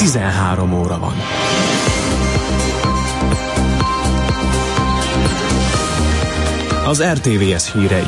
13 óra van. Az RTVS hírei.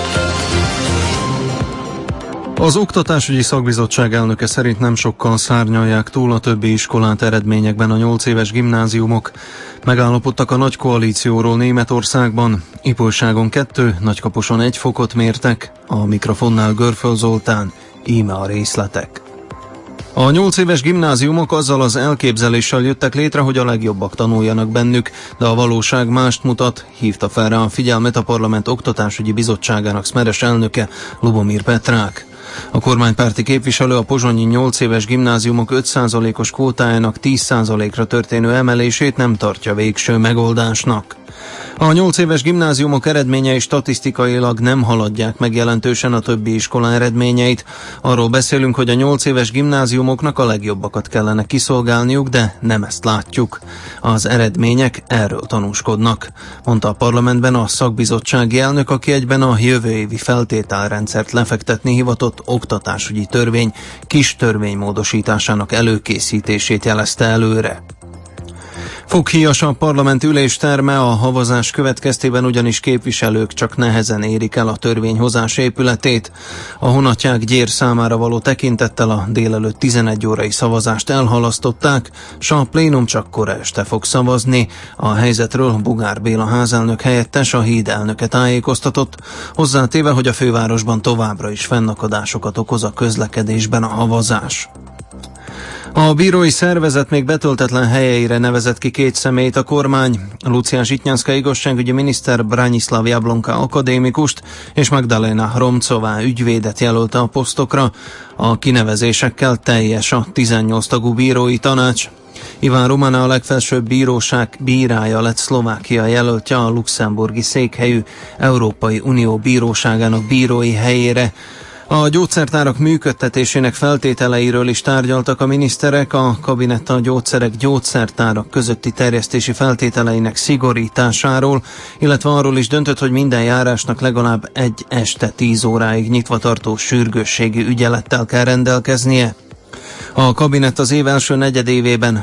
Az Oktatásügyi Szakbizottság elnöke szerint nem sokkal szárnyalják túl a többi iskolát eredményekben a 8 éves gimnáziumok. Megállapodtak a nagy koalícióról Németországban. Ipolyságon 2, Nagykaposon 1 fokot mértek. A mikrofonnál Görföl Zoltán, íme a részletek. A 8 éves gimnáziumok azzal az elképzeléssel jöttek létre, hogy a legjobbak tanuljanak bennük, de a valóság mást mutat, hívta fel rá a figyelmet a Parlament Oktatásügyi Bizottságának szmeres elnöke, Lubomir Petrák. A kormánypárti képviselő a pozsonyi 8 éves gimnáziumok 5%-os kvótájának 10%-ra történő emelését nem tartja végső megoldásnak. A 8 éves gimnáziumok eredményei statisztikailag nem haladják meg jelentősen a többi iskola eredményeit. Arról beszélünk, hogy a 8 éves gimnáziumoknak a legjobbakat kellene kiszolgálniuk, de nem ezt látjuk. Az eredmények erről tanúskodnak, mondta a parlamentben a szakbizottsági elnök, aki egyben a jövő évi feltételrendszert lefektetni hivatott oktatásügyi törvény kis törvénymódosításának előkészítését jelezte előre. Foghíjas a parlament ülésterme, a havazás következtében ugyanis képviselők csak nehezen érik el a törvényhozás épületét. A honatják Gyér számára való tekintettel a délelőtt 11 órai szavazást elhalasztották, s a plénum csak kora este fog szavazni. A helyzetről Bugár Béla házelnök helyettes, a híd elnöke tájékoztatott, hozzátéve, hogy a fővárosban továbbra is fennakadásokat okoz a közlekedésben a havazás. A bírói szervezet még betöltetlen helyeire nevezett ki 2 személyt a kormány. Lucia Zsitnyánszka igazságügyi miniszter, Branislav Jablonka akadémikust és Magdalena Hromcová ügyvédet jelölte a posztokra. A kinevezésekkel teljes a 18 tagú bírói tanács. Iván Rumana, a legfelsőbb bíróság bírája lett Szlovákia jelöltje a luxemburgi székhelyű Európai Unió bíróságának bírói helyére. A gyógyszertárak működtetésének feltételeiről is tárgyaltak a miniszterek, a kabinett a gyógyszertárak közötti terjesztési feltételeinek szigorításáról, illetve arról is döntött, hogy minden járásnak legalább egy este 10 óráig nyitva tartó sürgősségi ügyelettel kell rendelkeznie. A kabinett az év első negyedévében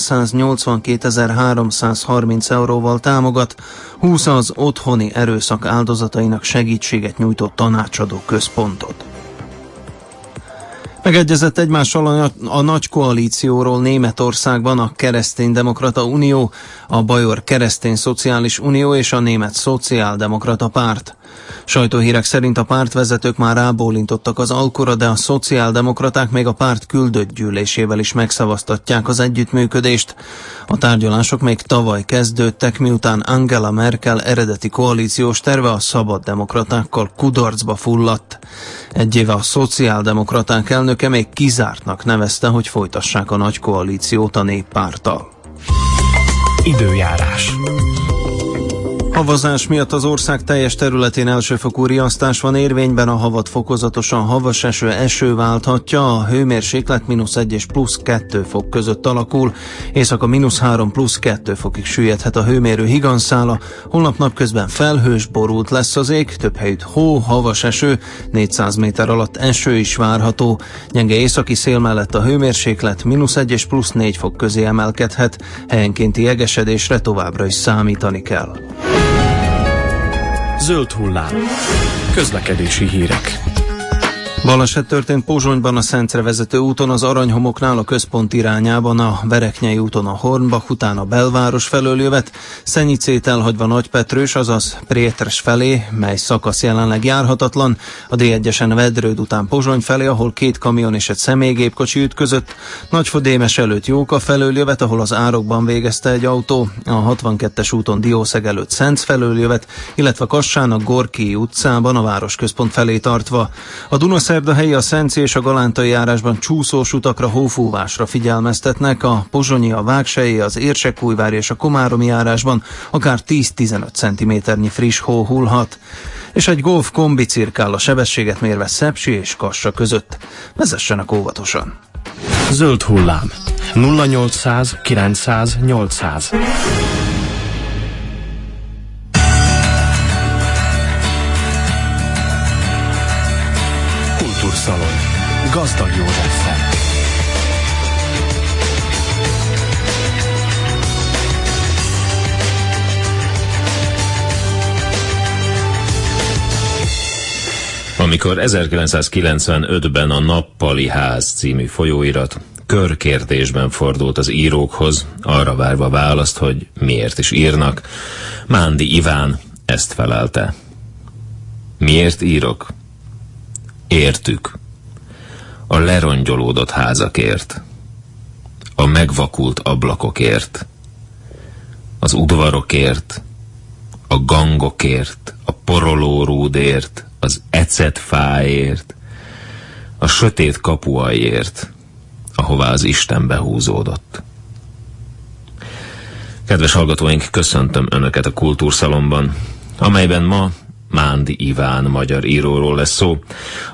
382.330 euróval támogat 20 az otthoni erőszak áldozatainak segítséget nyújtó tanácsadó központot. Megegyezett egymással a nagy koalícióról Németországban a Kereszténydemokrata Unió, a Bajor Keresztény Szociális Unió és a Német Szociáldemokrata Párt. Sajtóhírek szerint a pártvezetők már rábólintottak az alkura, de a szociáldemokraták még a párt küldött gyűlésével is megszavaztatják az együttműködést. A tárgyalások még tavaly kezdődtek, miután Angela Merkel eredeti koalíciós terve a szabaddemokratákkal kudarcba fulladt. Egy éve a szociáldemokraták elnöke még kizártnak nevezte, hogy folytassák a nagy koalíciót a Néppárttal. Időjárás. Havazás miatt az ország teljes területén elsőfokú riasztás van érvényben, a havat fokozatosan havas eső válthatja, a hőmérséklet -1 és +2 fok között alakul, éjszaka -3 +2 fokig süllyedhet a hőmérő higanyszála, holnap napközben felhős, borult lesz az ég, több helyütt hó, havas eső, 400 méter alatt eső is várható, gyenge északi szél mellett a hőmérséklet -1 és +4 fok közé emelkedhet, helyenkénti jegesedésre továbbra is számítani kell. Zöld hullám. Közlekedési hírek. Baleset történt Pozsonyban a Szentre vezető úton, az Aranyhomoknál a központ irányában, a Vereknyei úton a Hornbach után a belváros felől jövet, Szenyicét elhagyva Nagypetrős, azaz Prétres felé, mely szakasz jelenleg járhatatlan, a D1-esen Vedrőd után Pozsony felé, ahol 2 kamion és egy személygépkocsi ütközött, Nagyfodémes előtt Jóka felől jövet, ahol az árokban végezte egy autó, a 62-es úton Diószeg előtt Szenc felől jövet, illetve Kassán a Gorki utcában a városközpont felé tartva. A Dunaszerdahelyi, a Szenci és a Galántai járásban csúszós utakra, hófúvásra figyelmeztetnek, a pozsonyi, a Vágselyi, az Érsekújvári és a Komáromi járásban akár 10-15 cm friss hó hullhat. És egy Golf kombi cirkál a sebességet mérve Szepsi és Kassa között. Vezessenek óvatosan! Zöld hullám. 0800 900 800. Kultúrszalon. Gazdag Józseffel. Amikor 1995-ben a Nappali Ház című folyóirat körkérdésben fordult az írókhoz, arra várva választ, hogy miért is írnak, Mándi Iván ezt felelte. Miért írok? Értük. A lerongyolódott házakért. A megvakult ablakokért. Az udvarokért. A gangokért. A porolórúdért. Az ecetfáért. A sötét kapuaiért, ahová az Isten behúzódott. Kedves hallgatóink, köszöntöm Önöket a Kultúrszalonban, amelyben ma Mándi Iván magyar íróról lesz szó,